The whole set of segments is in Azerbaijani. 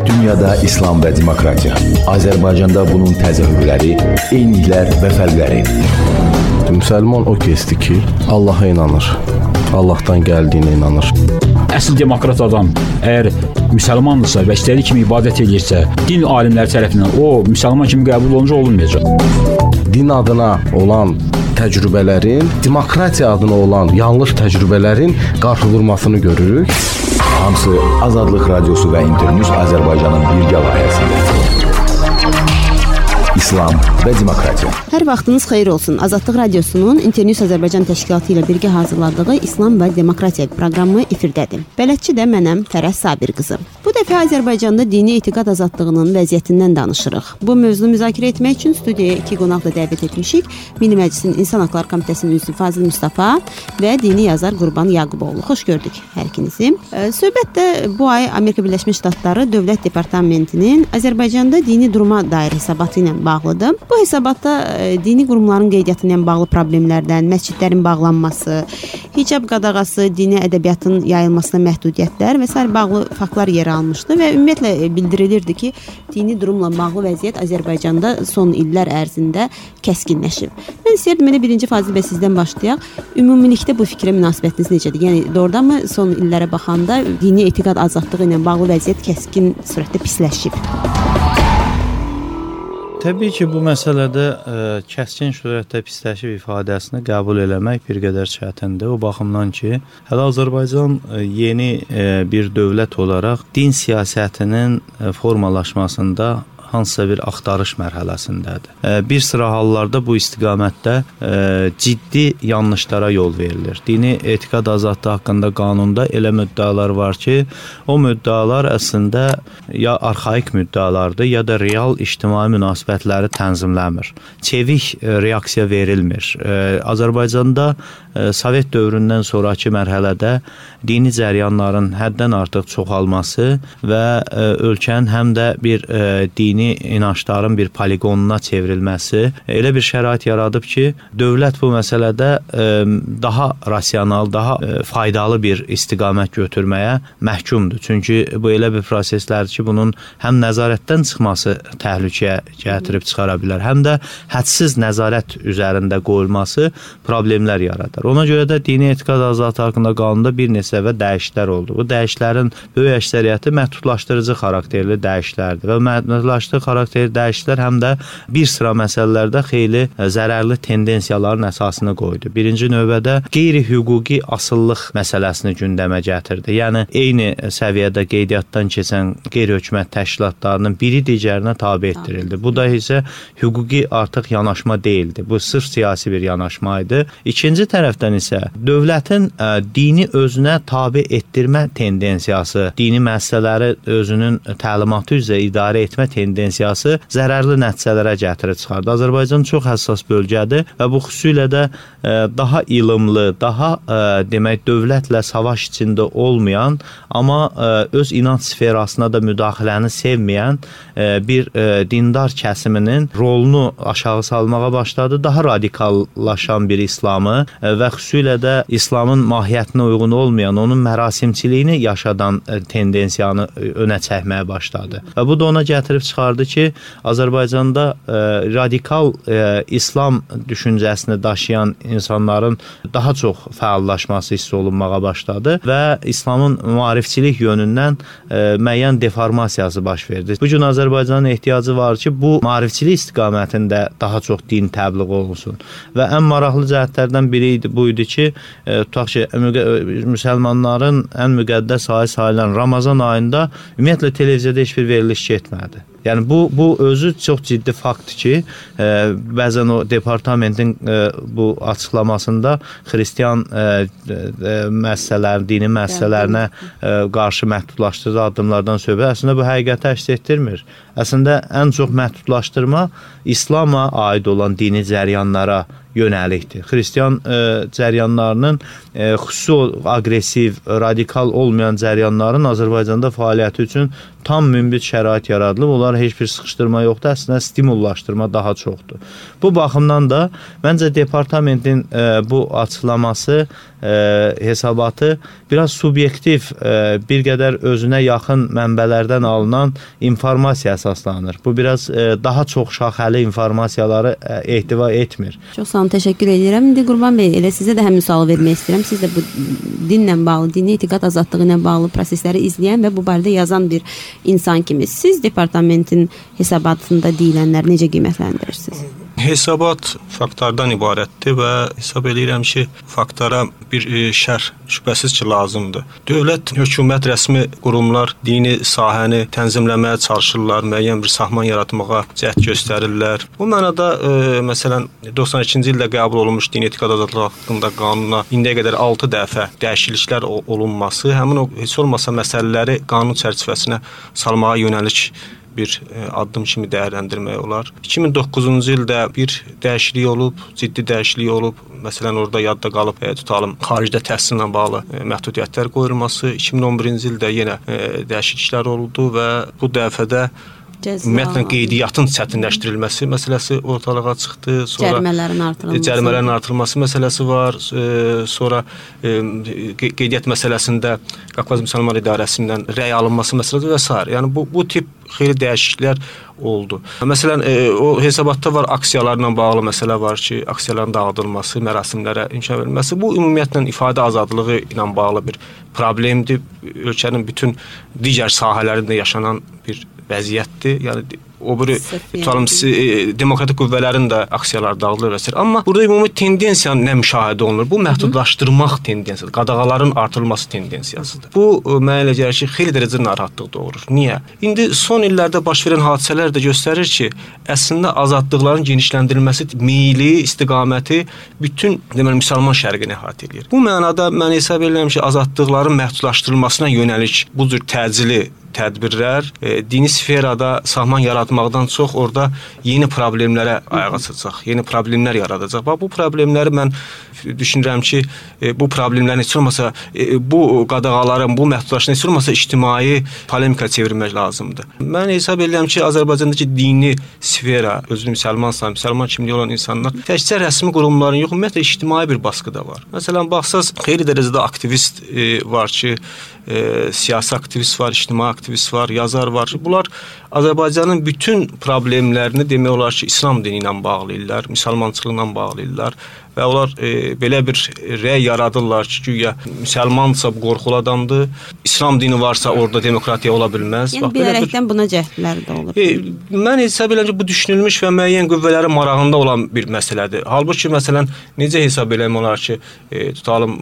Dünyada İslam və demokratiya. Azərbaycanda bunun təzahürləri, eyniliklər və fərqləri. Müsəlman o kəsdir ki, Allaha inanır. Allahdan gəldiyinə inanır. Əsl demokrat adam əgər müsəlmandırsa və istədiyi kimi ibadət edirsə, din alimləri tərəfindən o müsəlman kimi qəbul olunca olunmayacaq. Din adına olan təcrübələrin, demokratiya adına olan yanlış təcrübələrin qarşı vurmasını görürük. Hamısı Azadlıq Radiosu və İnternews Azərbaycanın birgə layihəsində. İslam və demokratiya. Hər vaxtınız xeyir olsun. Azadlıq Radiosunun İnternews Azərbaycan təşkilatı ilə birgə hazırladığı İslam və demokratiya proqramı efirdədir. Bələdçi də mənəm Fərəz Sabir qızı. Bu dəfə Azərbaycanda dini etiqad azadlığının vəziyyətindən danışırıq. Bu mövzunu müzakirə etmək üçün studiyaya 2 qonaq da dəvət etmişik. Milli Məclisin İnsan Haqları Komitəsinin üzvü Fazil Mustafa və dini yazar Qurban Yaquboğlu. Xoş gördük hər ikinizi. Söhbət də bu ay Amerika Birləşmiş Ştatları Dövlət Departamentinin Azərbaycanda dini duruma dair hesabatı ilə bağlıdır. Bu hesabatda dini qurumların qeydiyyatı ilə bağlı problemlərdən, məscidlərin bağlanması, hicab qadağası, dini ədəbiyyatın yayılmasına məhdudiyyətlər və s. bağlı faktlar yer almışdı və ümumiyyətlə bildirilirdi ki, dini durumla bağlı vəziyyət Azərbaycanda son illər ərzində kəskinləşib. Mən istəyirdim elə birinci Fazil bəy sizdən başlayaq. Ümumilikdə bu fikrə münasibətiniz necədir? Yəni doğrudanmı son illərə baxanda dini etiqad azadlığı ilə bağlı vəziyyət kəskin sürətdə pisləşib? Təbii ki, bu məsələdə kəskin surətdə pisləşib ifadəsini qəbul eləmək bir qədər çətindir. O baxımdan ki, hələ Azərbaycan yeni bir dövlət olaraq din siyasətinin formalaşmasında hansısa bir axtarış mərhələsindədir. Bir sıra hallarda bu istiqamətdə ciddi yanlışlara yol verilir. Dini etiqad azadlığı haqqında qanunda elə müddəalar var ki, o müddəalar əslində ya arxaik müddəalardır, ya da real ictimai münasibətləri tənzimləmir. Çevik reaksiya verilmir. Azərbaycanda Sovet dövründən sonraki mərhələdə dini cəryanların həddən artıq çoxalması və ölkənin həm də bir dini inancların bir poligonuna çevrilməsi elə bir şərait yaradıb ki, dövlət bu məsələdə daha rasional, daha faydalı bir istiqamət götürməyə məhkumdur. Çünki bu elə bir proseslərdir ki, bunun həm nəzarətdən çıxması təhlükəyə gətirib çıxara bilər, həm də hədsiz nəzarət üzərində qoyulması problemlər yaradır. Ona görə də dini etiqad azadlığı haqqında qanunda bir neçə və dəyişikliklər oldu. Bu dəyişikliklərin böyük əksəriyyəti məhdudlaşdırıcı xarakterli dəyişikliklərdir və məhdudlaşdığı xarakterli dəyişikliklər həm də bir sıra məsələlərdə xeyli zərərli tendensiyaların əsasını qoydu. Birinci növbədə qeyri-hüquqi asıllıq məsələsini gündəmə gətirdi. Yəni, eyni səviyyədə qeydiyyatdan keçən qeyri-hökumət təşkilatlarının biri digərinə tabe etdirildi. Bu da isə hüquqi artıq yanaşma deyildi. Bu sırf siyasi bir yanaşma idi. İkinci tərəfdən isə dövlətin dini özünə tabe etdirmə tendensiyası, dini məsələləri özünün təlimatı üzrə idarə etmə tendensiyası zərərli nəticələrə gətirib çıxardı. Azərbaycan çox həssas bölgədir və bu xüsusilə də daha ilimli, daha demək dövlətlə savaş içində olmayan, amma öz inanc sferasına da müdaxiləni sevməyən bir dindar kəsiminin rolunu aşağı salmağa başladı. Daha radikallaşan bir İslamı və xüsusilə də İslamın mahiyyətinə uyğun olmayan, onun mərasimçiliyini yaşadan tendensiyanı önə çəkməyə başladı. Və bu da ona gətirib çıxardı ki, Azərbaycanda radikal İslam düşüncəsini daşıyan insanların daha çox fəallaşması hiss olunmağa başladı və İslamın maarifçilik yönündən müəyyən deformasiyası baş verdi. Bu gün Azərbaycanın ehtiyacı var ki, bu maarifçilik istiqamətində daha çox din təbliğ olunsun. Və ən maraqlı cəhətlərdən biri bu idi ki, tutaq ki, müsəlmanların ən müqəddəs ayı sayılan Ramazan ayında ümumiyyətlə televiziyada heç bir veriliş getmədi. Yəni, bu özü çox ciddi faktdır ki, bəzən o departamentin bu açıqlamasında xristiyan məsələlər, dini məsələlərinə qarşı məhdudlaşdırıcı addımlardan söhbət. Əslində, bu həqiqəti əks etdirmir. Əslində, ən çox məhdudlaşdırma İslama aid olan dini cəryanlara yönəlikdir. Xristian cəryanlarının xüsusi aqressiv, radikal olmayan cəryanların Azərbaycanda fəaliyyəti üçün tam münbit şərait yaradılıb. Onlara heç bir sıxışdırma yoxdur, əslində stimullaşdırma daha çoxdur. Bu baxımdan da məncə departamentin bu açıqlaması, hesabatı biraz subyektiv, bir qədər özünə yaxın mənbələrdən alınan informasiya əsaslanır. Bu biraz daha çox şaxəli informasiyaları ehtiva etmir. Çox sağ olun, təşəkkür edirəm. İndi Qurban bəy, elə sizə də həmin sualı vermək istəyirəm. Siz də bu dinlə bağlı, dini etiqad azadlığı ilə bağlı prosesləri izləyən və bu barədə yazan bir insan kimi siz departamentin hesabatında deyilənləri necə qiymətləndirirsiniz? Hesabat faktlardan ibarətdir və hesab edirəm ki, faktlara bir şərh şübhəsiz ki, lazımdır. Dövlət, hökumət, rəsmi qurumlar dini sahəni tənzimləməyə çalışırlar, müəyyən bir sahman yaratmağa cəhd göstərirlər. Bu mənada, məsələn, 92-ci ildə qəbul olunmuş dini etiqad azadlığı haqqında qanuna indiyə qədər 6 dəfə dəyişikliklər olunması, həmin o heç olmasa məsələləri qanun çərçivəsinə salmağa yönəlik bir addım kimi dəyərləndirmək olar. 2009-cu ildə bir dəyişiklik olub, ciddi dəyişiklik olub. Məsələn, orada yadda qalıb, tutalım, xaricdə təhsillə bağlı məhdudiyyətlər qoyulması. 2011-ci ildə yenə dəyişikliklər oldu və bu dəfədə ümumiyyətlə qeydiyyatın çətinləşdirilməsi məsələsi ortalığa çıxdı. Sonra cərimələrin artırılması məsələsi var. Sonra qeydiyyat məsələsində Qafqaz Müsəlman İdarəsindən rəy alınması məsələsi və s. Yəni bu tip xeyli dəyişikliklər oldu. Məsələn, o hesabatda var, aksiyalarla bağlı məsələ var ki, aksiyaların dağıdılması, mərasimlərə inkişaf edilməsi. Bu ümumiyyətlə ifadə azadlığı ilə bağlı bir problemdir. Ölkənin bütün digər sahələrində yaşanan bir vəziyyətdir. Yəni o bir tutalım demokratik qüvvələrin də aksiyalar dağılır və s. Amma burada ümumi tendensiya nə müşahidə olunur? Bu məhdudlaşdırmaq tendensiyasıdır, qadağaların artırılması tendensiyasıdır. Bu mənə elə gəlir ki, xeyli dərəcədə narahatlıq doğurur. Niyə? İndi son illərdə baş verən hadisələr də göstərir ki, əslində azadlıqların genişləndirilməsi meyli, istiqaməti bütün deməli müsəlman şərqini əhatə edir. Bu mənada mən hesab edirəm ki, azadlıqların məhdudlaşdırılmasına yönəlik bu cür təcili tədbirlər dini sferada sahman yaratmaqdan çox orada yeni problemlərə ayaq açacaq, yeni problemlər yaradacaq. Bax, bu problemləri mən düşünürəm ki, bu problemlərin heç olmasa, bu qadağaların, bu məhdudlaşdırılması heç olmasa ictimai polemika çevirmək lazımdır. Mən hesab edirəm ki, Azərbaycandakı dini sfera, özünü müsəlman kimliyi olan insanlar təkcə rəsmi qurumların yox, ümumiyyətlə ictimai bir baskı da var. Məsələn, baxsaz, xeyli dərəcədə aktivist var ki, siyasi aktivist var, ictimai aktivist var, yazar var. Bunlar Azərbaycanın bütün problemlərini demək olar ki, İslam dini ilə bağlayırlar, müsəlmançılıqla bağlayırlar və onlar belə bir rəy yaradırlar ki, güya müsəlmansa bu qorxulu adamdır, İslam dini varsa orada demokratiya ola bilməz. Yəni, bilərəkdən buna cəhdlər də olur. Mən hesab edirəm ki, bu düşünülmüş və müəyyən qüvvələrin marağında olan bir məsələdir. Halbuki, məsələn, necə hesab edirəm olar ki, tutalım,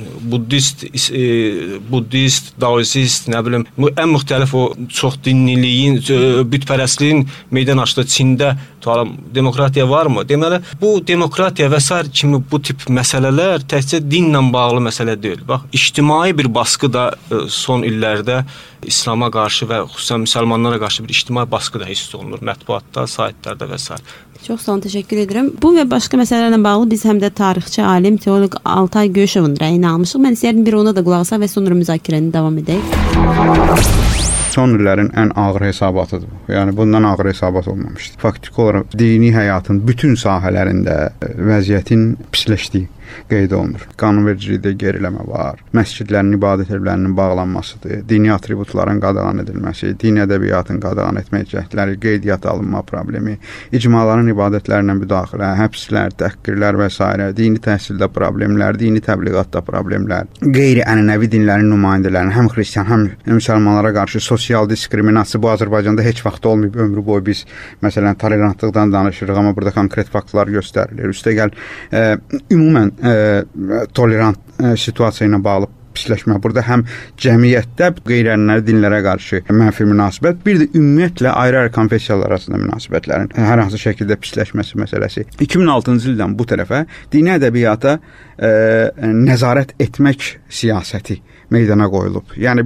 buddist, daoist, nə bilim, ən müxtəlif o çox dinliliyin, bütpərəstliyin meydan açdığı Çində tutalım, demokratiya varmı? Deməli, bu demokratiya və s. kimi bu tip məsələlər təkcə dinlə bağlı məsələ deyil. Bax, ictimai bir baskı da son illərdə İslama qarşı və xüsusən müsəlmanlara qarşı bir ictimai baskı da hiss olunur. Mətbuatda, saytlarda və s. Çox sağ olun, təşəkkür edirəm. Bu və başqa məsələlərlə bağlı biz həm də tarixçi, alim, teoloq Altay Göyşovun rəyini almışıq. Mən istəyərdim bir ona da qulaq asaq və sonra müzakirəni davam edək. Son illərin ən ağır hesabatıdır. Yəni bundan ağır hesabat olmamışdır. Faktiki olaraq dini həyatın bütün sahələrində vəziyyətin pisləşdiyi qeyd olunur. Qanunvericilikdə geriləmə var. Məscidlərin, ibadət evlərinin bağlanmasıdır. Dini atributların qadağan edilməsi, dini ədəbiyyatın qadağan etmək cəhdləri, qeydiyyat alınma problemi, icmaların ibadətlərinə müdaxilə, həbslər, təhqirlər və s. dini təhsildə problemlər, dini təbliğatda problemlər, qeyri-ənənəvi dinlərin nümayəndələrinin həm xristian, həm müsəlmanlara qarşı sosial diskriminasiya bu Azərbaycanda heç vaxt olmayıb. Ömrü boyu biz məsələn tolerantlıqdan danışırıq, amma burada konkret faktlar göstərilir. Üstəgəl ümumən tolerant situasiya ilə bağlı pisləşmə. Burada həm cəmiyyətdə qeyri-ənənəvi dinlərə qarşı mənfi münasibət, bir də ümumiyyətlə ayrı-ayrı konfessiyalar arasında münasibətlərin hər hansı şəkildə pisləşməsi məsələsi. 2006-cı ildən bu tərəfə dini ədəbiyyata nəzarət etmək siyasəti meydana qoyulub. Yəni biz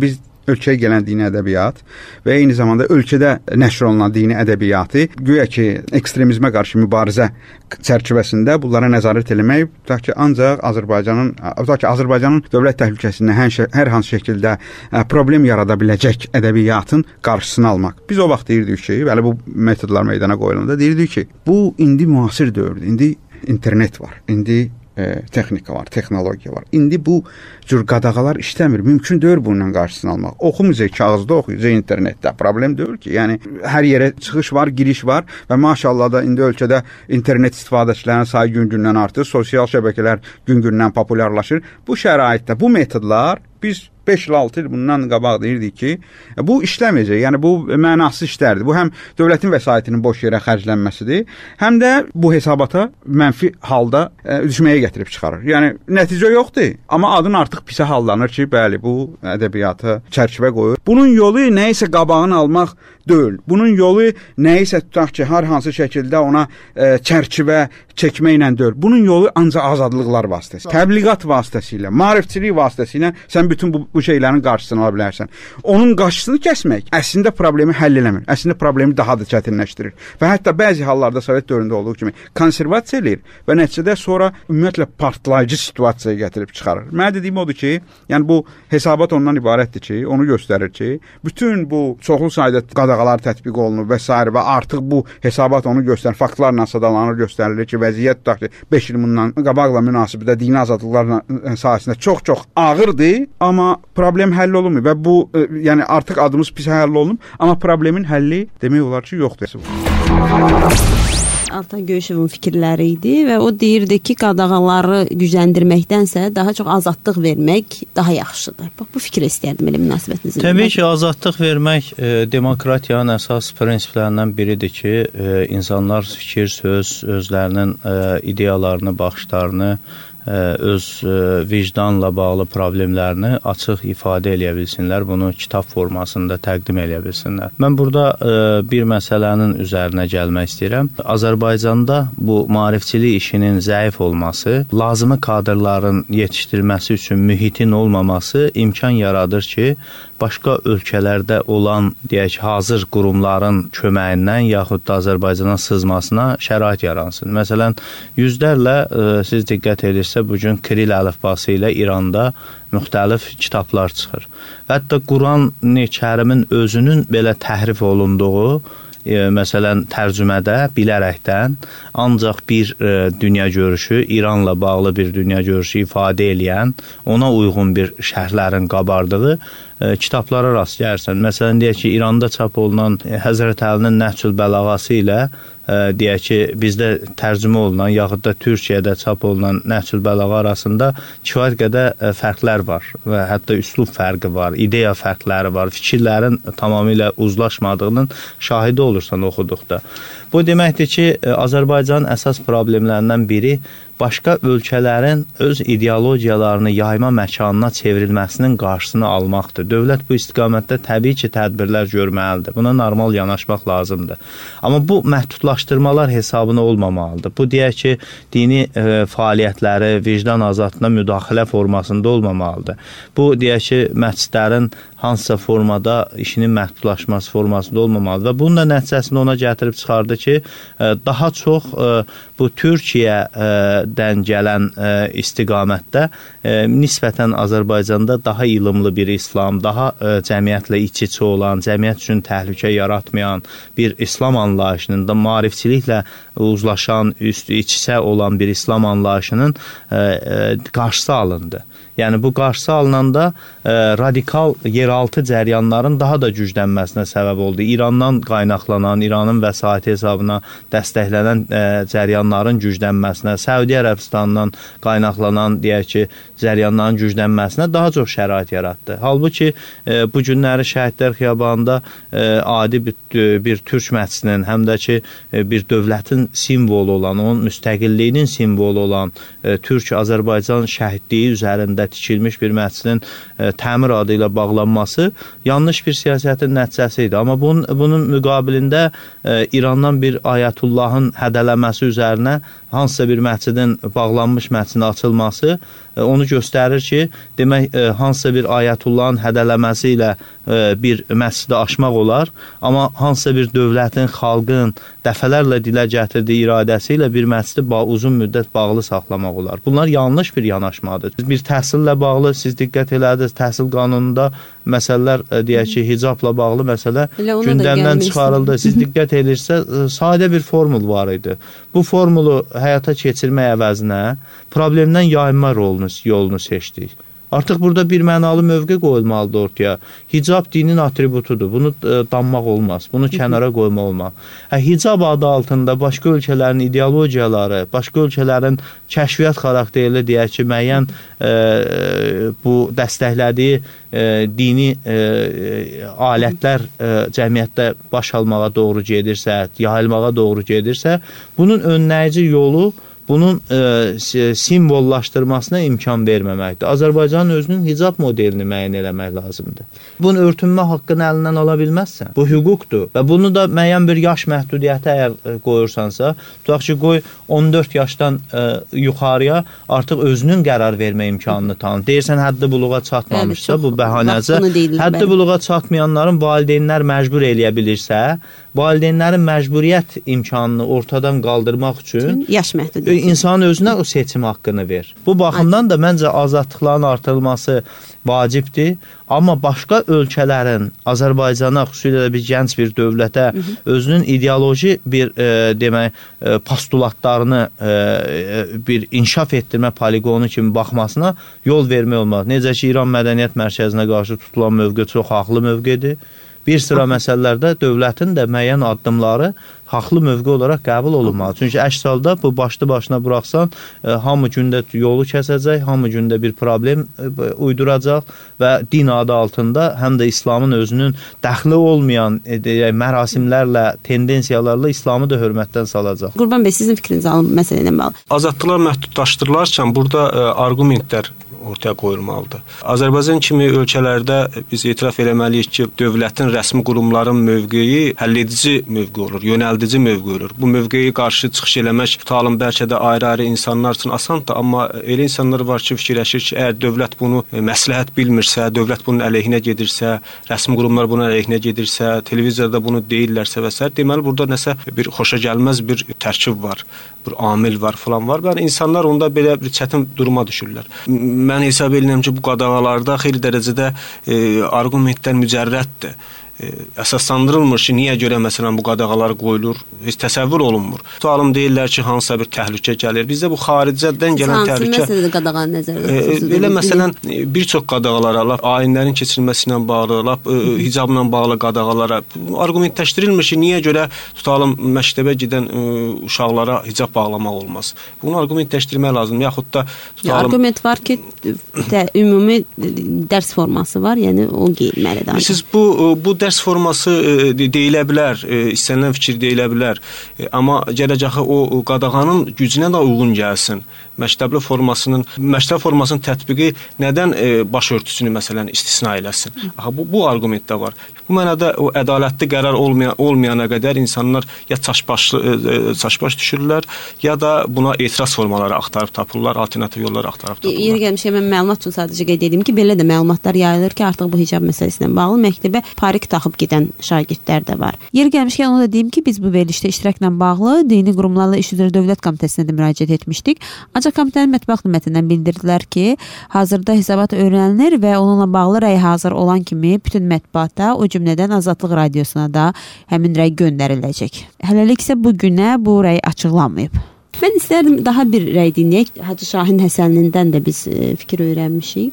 ölkəyə gələn dini ədəbiyyat və eyni zamanda ölkədə nəşr olunan dini ədəbiyyatı güya ki ekstremizmə qarşı mübarizə çərçivəsində bunlara nəzarət etmək, tutaq ki ancaq Azərbaycanın dövlət təhlükəsində hər hansı şəkildə problem yarada biləcək ədəbiyyatın qarşısını almaq. Biz o vaxt deyirdik ki, bəli bu metodlar meydana qoyulanda deyirdik ki, bu indi müasir dövrdür. İndi internet var. İndi texnika var, texnologiya var. İndi bu cür qadağalar işləmir. Mümkün deyil bunun qarşısını almaq. Oxumayacaq, kağızda oxuyacaq, internetdə. Problem deyil ki. Yəni hər yerə çıxış var, giriş var və maşallah da indi ölkədə internet istifadəçilərinin sayı gün-gündən artır, sosial şəbəkələr gün-gündən populyarlaşır. Bu şəraitdə bu metodlar biz 5 il 6 il bundan qabaq deyirdik ki, bu işləməyəcək. Yəni bu mənasız işlərdir. Bu həm dövlətin vəsaitinin boş yerə xərclənməsidir, həm də bu hesabata mənfi halda düşməyə gətirib çıxarır. Yəni nəticə yoxdur, amma adın artıq pisə hallanır ki, bəli bu ədəbiyyata çərçivə qoyur. Bunun yolu nəyisə qabağını almaq deyil. Bunun yolu nəyisə tutaq ki, hər hansı şəkildə ona çərçivə çəkməklə deyil. Bunun yolu ancaq azadlıqlar vasitəsilə, təbliğat vasitəsilə, maarifçilik vasitəsilə sən bütün bu şeylərin qarşısını ala bilərsən. Onun qarşısını kəsmək əslində problemi həll eləmir. Əslində problemi daha da çətinləşdirir. Və hətta bəzi hallarda Sovet dövründə olduğu kimi konservasiya eləyir və nəticədə sonra ümumiyyətlə partlayıcı situasiyaya gətirib çıxarır. Mənə dediyim odur ki, yəni bu hesabat ondan ibarətdir ki, onu göstərir ki, bütün bu çoxlu sayda qadağalar tətbiq olunur və s. və artıq bu hesabat onu göstərir, faktlarla sadalanır, göstərilir ki, vəziyyət tutaq ki, 5 il bundan qabaqla münasibətdə dini azadlıqlar sahəsində çox-çox ağırdır, amma problem həll olunmur və bu yəni artıq adımız pis həll olunub, amma problemin həlli demək olar ki, yoxdur. Altay Göyüşevin fikirləri idi və o deyirdi ki, qadağaları gücləndirməkdənsə daha çox azadlıq vermək daha yaxşıdır. Bax, bu fikri istəyərdim elə münasibətinizi. Təbii ki, azadlıq vermək demokratiyanın əsas prinsiplərindən biridir ki, insanlar fikir, söz, özlərinin ideyalarını, baxışlarını, öz vicdanla bağlı problemlərini açıq ifadə eləyə bilsinlər, bunu kitab formasında təqdim eləyə bilsinlər. Mən burada bir məsələnin üzərinə gəlmək istəyirəm. Azərbaycanda bu maarifçilik işinin zəif olması, lazımi kadrların yetişdirilməsi üçün mühitin olmaması imkan yaradır ki, başqa ölkələrdə olan, deyək, hazır qurumların köməyindən yaxud da Azərbaycana sızmasına şərait yaransın. Məsələn, yüzlərlə siz diqqət edirsə, bugün Kiril əlifbası ilə İranda müxtəlif kitablar çıxır. Hətta Quran-ı Kərimin özünün belə təhrif olunduğu, məsələn, tərcümədə bilərəkdən ancaq bir dünya görüşü, İranla bağlı bir dünya görüşü ifadə eləyən, ona uyğun bir şərhlərin qabardığı kitablara rast gəlirsən. Məsələn, deyək ki, İranda çap olunan Həzrət Əlinin Nəhcül Bələğası ilə deyək ki, bizdə tərcümə olunan, yaxud da Türkiyədə çap olunan Nəhcül Bələğa arasında kifayət qədər fərqlər var və hətta üslub fərqi var, ideya fərqləri var, fikirlərin tamamilə uzlaşmadığının şahidi olursan oxuduqda. Bu deməkdir ki, Azərbaycanın əsas problemlərindən biri başqa ölkələrin öz ideologiyalarını yayma məkanına çevrilməsinin qarşısını almaqdır. Dövlət bu istiqamətdə təbii ki, tədbirlər görməlidir. Buna normal yanaşmaq lazımdır. Amma bu məhdudlaşdırmalar hesabına olmamalıdır. Bu deyək ki, dini fəaliyyətləri, vicdan azadlığına müdaxilə formasında olmamalıdır. Bu deyək ki, məscidlərin hansısa formada işinin məhdudlaşması formasında olmamalıdır. Və bunun da nəticəsində ona gətirib çıxardı ki, daha çox bu Türkiyədən gələn istiqamətdə nisbətən Azərbaycanda daha ilımlı bir İslam, daha cəmiyyətlə iç-içə olan, cəmiyyət üçün təhlükə yaratmayan bir İslam anlayışının da maarifçiliklə uzlaşan, iç-içə olan bir İslam anlayışının qarşısı alındı. Yəni bu qarşısı alınanda radikal yeraltı cəryanların daha da güclənməsinə səbəb oldu. İrandan qaynaqlanan, İranın vəsaiti hesabına dəstəklənən cəryanların güclənməsinə, Səudiyyə Ərəbistanından qaynaqlanan, deyək ki, cəryanların güclənməsinə daha çox şərait yaratdı. Halbuki bu günləri Şəhidlər Xiyabanında adi bir türk məscidinin, həm də ki, bir dövlətin simvolu olan, onun müstəqilliyinin simvolu olan Türk-Azərbaycan şəhidliyi üzərində tikilmiş bir məscidin təmir adı ilə bağlanması yanlış bir siyasətin nəticəsi idi. Amma bunun müqabilində İrandan bir ayətullahın hədələməsi üzərinə hansısa bir məscidin bağlanmış məscidin açılması onu göstərir ki, demək hansısa bir ayətullahın hədələməsi ilə bir məscidi aşmaq olar, amma hansısa bir dövlətin, xalqın dəfələrlə dilə gətirdiyi iradəsi ilə bir məscidi uzun müddət bağlı saxlamaq olar. Bunlar yanlış bir yanaşmadır. Bir təhsillə bağlı siz diqqət elədiniz, təhsil qanununda məsələlər deyək ki, hicabla bağlı məsələ gündəmdən çıxarıldı. Siz diqqət edirsiniz, sadə bir formul var idi. Bu formulu həyata keçirmək əvəzinə problemdən yayınma yolunu seçdik. Artıq burada bir mənalı mövqe qoyulmalıdır ortaya. Hicab dinin atributudur. Bunu danmaq olmaz. Bunu kənara qoymaq olmaz. Hicab adı altında başqa ölkələrin ideologiyaları, başqa ölkələrin kəşfiyyat xarakterli deyək ki, müəyyən bu dəstəklədiyi dini alətlər cəmiyyətdə baş almağa doğru gedirsə, yayılmağa doğru gedirsə, bunun önləyici yolu bunun simvollaşdırmasına imkan verməməkdir. Azərbaycanın özünün hicab modelini müəyyən eləmək lazımdır. Bunun örtünmə haqqını əlindən ala bilməzsən. Bu hüquqdur və bunu da müəyyən bir yaş məhdudiyyəti əgər qoyursansa, tutaq ki, qoy 14 yaşdan yuxarıya artıq özünün qərar vermə imkanını tanı. Deyirsən, həddi buluğa çatmamışsa, bu bəhanəcə. Həddi buluğa çatmayanların valideynlər məcbur eləyə bilirsə, valideynlərin məcburiyyət imkanını ortadan qaldırmaq üçün yaş məhdudiyyəti insanın özünə o seçim haqqını ver. Bu baxımdan da məncə azadlıqların artırılması vacibdir. Amma başqa ölkələrin Azərbaycana, xüsusilə bir gənc bir dövlətə özünün ideoloji bir demək postulatlarını bir inkişaf etdirmə poligonu kimi baxmasına yol vermək olmaz. Necə ki, İran Mədəniyyət Mərkəzinə qarşı tutulan mövqe çox haqlı mövqedir. Bir sıra məsələlərdə dövlətin də müəyyən addımları haqlı mövqe olaraq qəbul olunmalı. Çünki əks halda bu başlı başına buraxsan, hamı gündə yolu kəsəcək, hamı gündə bir problem uyduracaq və din adı altında həm də İslamın özünün dəxli olmayan mərasimlərlə, tendensiyalarla İslamı da hörmətdən salacaq. Qurban bəy, sizin fikrinizi alın məsələ ilə bağlı. Azadlıqlar məhdudlaşdırılarkən burada arqumentlər ortaya qoyulmalıdır. Azərbaycan kimi ölkələrdə biz etiraf eləməliyik ki, dövlətin, rəsmi qurumların mövqeyi həlledici mövqe olur, yönəldici mövqe olur. Bu mövqeyi qarşı çıxış eləmək tutalım bəlkə də ayrı-ayrı insanlar üçün asandır, amma elə insanlar var ki, fikirləşir ki, əgər dövlət bunu məsləhət bilmirsə, dövlət bunun əleyhinə gedirsə, rəsmi qurumlar bunun əleyhinə gedirsə, televizorda bunu deyirlərsə və s. deməli burada nəsə bir xoşagəlməz bir tərkib var, bir amil var falan var. Yəni insanlar onda belə bir çətin duruma düşürlər. Mən hesab edirəm ki, bu qadağalarda xeyli dərəcədə arqumentlər mücərrəddir. Əsaslandırılmır ki, niyə görə məsələn bu qadağalar qoyulur, heç təsəvvür olunmur. Tutalım deyirlər ki, hansısa bir təhlükə gəlir. Bizdə bu xaricdən gələn təhlükə... Hansı məsələdə qadağanı nəzərdə tutursuz? Belə məsələn, bir çox qadağalara, ayinlərin keçirilməsi ilə bağlı, hicabla bağlı qadağalara arqumentləşdirilmir ki, niyə görə tutalım məktəbə gedən uşaqlara hicab bağlamaq olmaz. Bunu arqumentləşdirmək lazım. Yaxud da tutalım... Arqument var ki, ümumi dərs forması var, yəni o geyilməlidir. Siz bu dərs forması deyilə bilər, istənilən fikir deyilə bilər. Amma gələcəxə o qadağanın gücünə də uyğun gəlsin. Məktəb formasının tətbiqi nədən başörtüsünü məsələn istisna eləsin? Bu argument də var. Bu mənada o ədalətli qərar olmayana qədər insanlar ya çaşbaş düşürlər, ya da buna etiraz formaları axtarıb tapırlar, alternativ yollar axtarıb tapırlar. Yeri gəlmişkən mən məlumat üçün sadəcə qeyd edeyim ki, belə də məlumatlar yayılır ki, artıq bu hicab məsələsi ilə bağlı məktəbə parik taxıb gedən şagirdlər də var. Yeri gəlmişkən onu da deyim ki, biz bu verilişdə iştirakla bağlı Dini Qurumlarla İş üzrə Dövlət Komitəsinə də müraciət etmişdik. Ancaq komitənin mətbuat xidmətindən bildirdilər ki, hazırda hesabat öyrənilir və onunla bağlı rəy hazır olan kimi bütün mətbuata, o cümlədən Azadlıq Radiosuna da həmin rəy göndəriləcək. Hələlik isə bu günə bu rəy açıqlanmayıb. Mən istərdim daha bir rəy dinləyək. Hacı Şahin Həsənlindən də biz fikir öyrənmişik.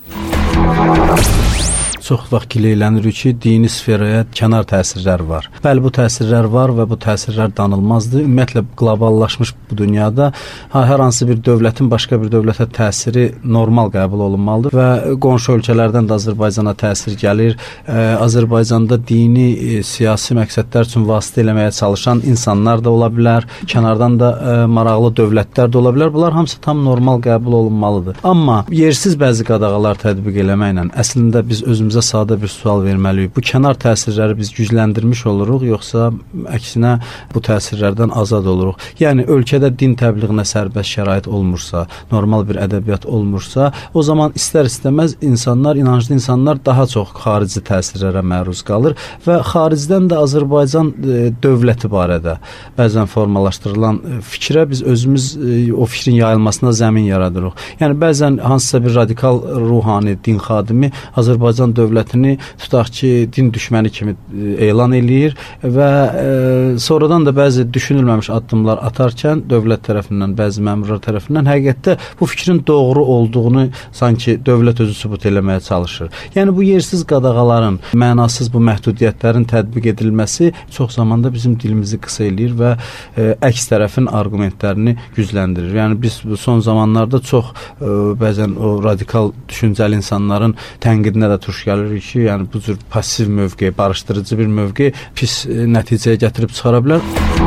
Çox vaxt gileylənir ki, dini sferaya kənar təsirlər var. Bəli, bu təsirlər var və bu təsirlər danılmazdır. Ümumiyyətlə, qloballaşmış bu dünyada hər hansı bir dövlətin başqa bir dövlətə təsiri normal qəbul olunmalıdır və qonşu ölkələrdən də Azərbaycana təsir gəlir. Azərbaycanda dini, siyasi məqsədlər üçün vasitə eləməyə çalışan insanlar da ola bilər, kənardan da maraqlı dövlətlər də ola bilər. Bunlar hamısı tam normal qəbul olunmalıdır. Amma yersiz bəzi qadağalar tətbiq eləməklə əslində biz özümüzə özümüzə sadə bir sual verməliyik. Bu kənar təsirləri biz gücləndirmiş oluruq, yoxsa əksinə bu təsirlərdən azad oluruq? Yəni ölkədə din təbliğinə sərbəst şərait olmursa, normal bir ədəbiyyat olmursa, o zaman istər-istəməz insanlar, inanclı insanlar daha çox xarici təsirlərə məruz qalır və xaricdən də Azərbaycan dövləti barədə bəzən formalaşdırılan fikrə biz özümüz o fikrin yayılmasına zəmin yaradırıq. Yəni bəzən hansısa bir radikal ruhani din xadimi Azərbaycan dövlətini tutaq ki, din düşməni kimi elan eləyir və sonradan da bəzi düşünülməmiş addımlar atarkən dövlət tərəfindən, bəzi məmurlar tərəfindən həqiqətdə bu fikrin doğru olduğunu sanki dövlət özü sübut eləməyə çalışır. Yəni bu yersiz qadağaların, mənasız bu məhdudiyyətlərin tətbiq edilməsi çox zamanda bizim dilimizi qısa eləyir və əks tərəfin arqumentlərini gücləndirir. Yəni biz son zamanlarda çox bəzən o radikal düşüncəli insanların tənqidinə də tuş gəlirik ki, yəni bu cür passiv mövqe, barışdırıcı bir mövqe pis nəticəyə gətirib çıxara bilər.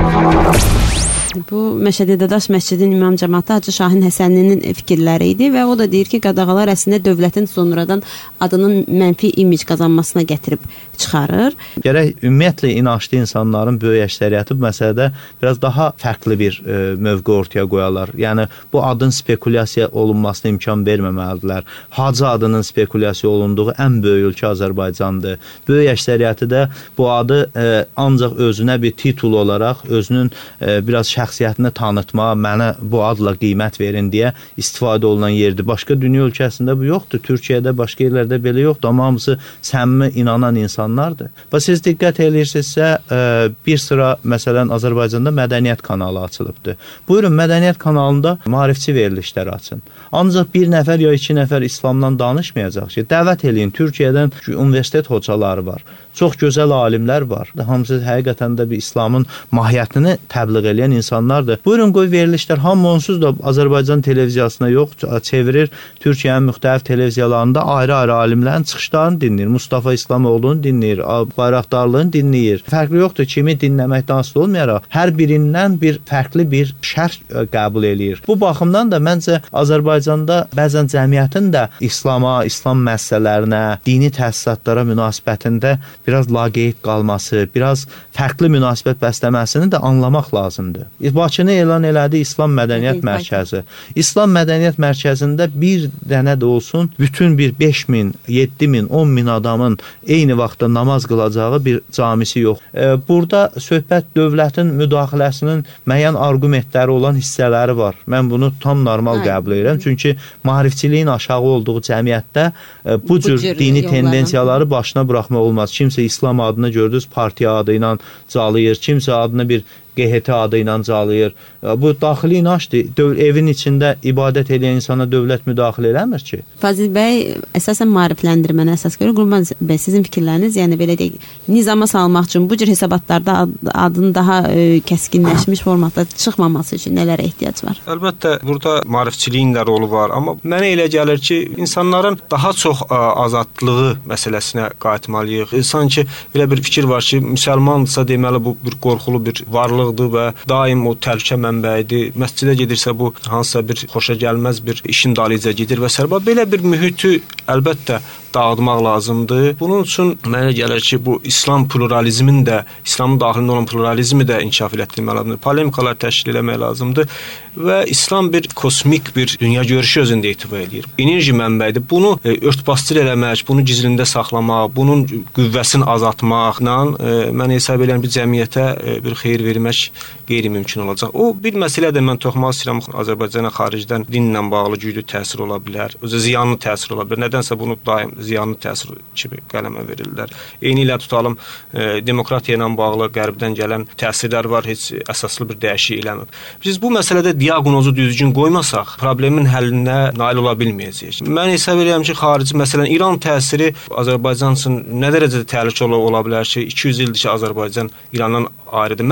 Bu Məşədi Dadaş məscidinin imam cəmaatı Hacı Şahin Həsənlinin fikirləri idi və o da deyir ki, qadağalar əslində dövlətin sonradan adının mənfi imic qazanmasına gətirib çıxarır. Gərək ümumiyyətlə inanclı insanların böyük əksəriyyəti bu məsələdə biraz daha fərqli bir mövqe ortaya qoyarlar. Yəni bu adın spekulyasiya olunmasına imkan verməməlidirlər. Hacı adının spekulyasiya olunduğu ən böyük ölkə Azərbaycandır. Böyük əksəriyyəti də bu adı ancaq özünə bir titul olaraq, özünün biraz şəxsiyyətini tanıtma, mənə bu adla qiymət verin deyə istifadə olunan yerdir. Başqa dünya ölkəsində bu yoxdur. Türkiyədə, başqa yerlərdə belə yoxdur. Amma hamısı səmimi inanan insanlardır. Və siz diqqət edirsinizsə, bir sıra, məsələn, Azərbaycanda mədəniyyət kanalı açılıbdır. Buyurun, mədəniyyət kanalında maarifçi verilişlər açın. Ancaq bir nəfər ya iki nəfər İslamdan danışmayacaq ki, dəvət eləyin. Türkiyədən universitet hocaları var. Çox gözəl alimlər var. Hamısı həqiqətən də bir İslamın mahiyyətini təbliğ edən insanlardır. Buyurun, qoy verilişlər hamı onsuz da Azərbaycan televiziyasına yox, çevirir. Türkiyənin müxtəlif televiziyalarında ayrı-ayrı alimlərin çıxışlarını dinləyir. Mustafa İslamoğlu'nu dinləyir, Bayraqdarlığını dinləyir. Fərqli yoxdur, kimi dinləməkdən asılı olmayaraq hər birindən bir fərqli bir şərh qəbul eləyir. Bu baxımdan da məncə Azərbaycanda bəzən cəmiyyətin də İslama, İslam məsələlərinə, dini təsisatlara münasibətində biraz laqeyd qalması, biraz fərqli münasibət bəsləməsini də anlamaq lazımdır. Bakını elan elədi İslam Mədəniyyət Mərkəzi. İslam Mədəniyyət Mərkəzində bir dənə də olsun, bütün bir 5 min, 7 min, 10 min adamın eyni vaxtda namaz qılacağı bir camisi yox. Burada söhbət dövlətin müdaxiləsinin müəyyən arqumentləri olan hissələri var. Mən bunu tam normal qəbul edirəm. Çünki maarifçiliyin aşağı olduğu cəmiyyətdə bu cür dini tendensiyaları başına buraxmaq olmaz. Kimsə İslam adını gördünüz, partiya adı ilə calayır, kimsə adını bir QHT adı ilə calayır. Bu daxili inancdır. Evin içində ibadət edən insana dövlət müdaxilə eləmir ki. Fazil bəy, əsasən maarifləndirmənə əsas görür. Qurban bəy, sizin fikirləriniz, yəni belə deyək, nizama salmaq üçün bu cür hesabatlarda adın daha kəskinləşmiş formatda çıxmaması üçün nələrə ehtiyac var? Əlbəttə, burada maarifçiliyin də rolu var. Amma mənə elə gəlir ki, insanların daha çox azadlığı məsələsinə qayıtmalıyıq. Sanki belə bir fikir var ki, müsəlmandırsa deməli bu bir qorxulu bir varlıq və daim o təhlükə mənbəyidir. Məscidə gedirsə bu hansısa bir xoşa gəlməz bir işin dalıyca gedir və s. Belə bir mühiti əlbəttə dağıtmaq lazımdır. Bunun üçün mənə gəlir ki, bu İslam pluralizmin də, İslamın daxilində olan pluralizmi də inkişaf etdirmək lazımdır. Polemikalar təşkil etmək lazımdır və İslam bir kosmik bir dünya görüşü özündə etibar edir. Enerji mənbəyidir. Bunu örtbasdır eləmək, bunu gizlində saxlamaq, bunun qüvvəsini azaltmaqla mən hesab edirəm ki, cəmiyyətə bir xeyir vermək qeyri-mümkün olacaq. O bir məsələ də mən toxunmaq istəyirəm. Azərbaycana xaricdən dinlə bağlı güclü təsir ola bilər, özü ziyanlı təsir ola bilər. Nədənsə bunu daim ziyanlı təsir kimi qələmə verirlər. Eyni ilə tutalım, demokratiya ilə bağlı qərbdən gələn təsirlər var, heç əsaslı bir dəyişiklik eləmir. Biz bu məsələdə diaqnozu düzgün qoymasaq, problemin həllinə nail ola bilməyəcəyik. Mən hesab edirəm ki, xarici, məsələn, İran təsiri Azərbaycan üçün nə dərəcədə təhlükəli ola bilər ki, 200 ildir ki, Azərbaycan İrandan ayrıdır. Mən hesab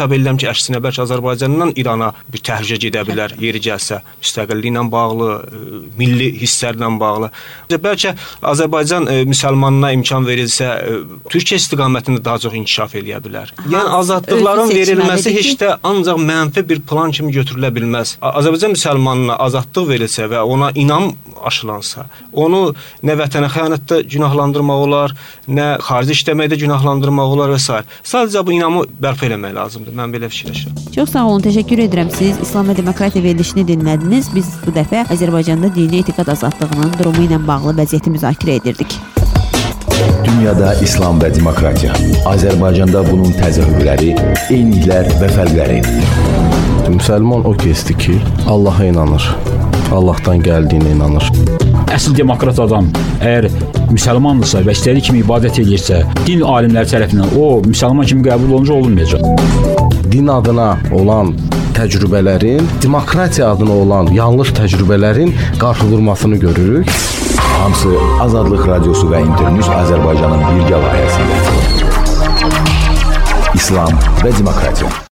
hesab edirəm ki, əksinə bəlkə Azərbaycandan İrana bir təhlükə gedə bilər, yeri gəlsə, müstəqilliklə bağlı, milli hisslərlə bağlı. Bəlkə Azərbaycan müsəlmanına imkan verilsə, Türkiyə istiqamətində daha çox inkişaf eləyə bilər. Yəni azadlıqların verilməsi heç də ancaq mənfi bir plan kimi götürülə bilməz. Azərbaycan müsəlmanına azadlıq verilsə və ona inam aşılansa, onu nə vətənə xəyanətdə günahlandırmaq olar, nə xarici işləməkdə günahlandırmaq olar və s. Sadəcə bu inamı bərpa eləmək lazımdır. Mən belə fikirləşirəm. Çox sağ olun, təşəkkür edirəm. Siz İslam və Demokratiya verilişini dinlədiniz. Biz bu dəfə Azərbaycanda dini etiqad azadlığının durumu ilə bağlı vəziyyəti müzakirə edirdik. Dünyada İslam və demokratiya. Azərbaycanda bunun təzahürləri, eyniliklər və fərqləri. Müsəlman o kəsdir ki, Allaha inanır. Allahdan gəldiyinə inanır. Əsl demokrat adam əgər müsəlmandırsa və istədiyi kimi ibadət edirsə, din alimləri tərəfindən o müsəlman kimi qəbul olunca olunmayacaq. Din adına olan təcrübələrin, demokratiya adına olan yanlış təcrübələrin qarşıdurmasını görürük. Hamısı Azadlıq Radiosu və İnternews Azərbaycanın birgə layihəsində. İslam və demokratiya.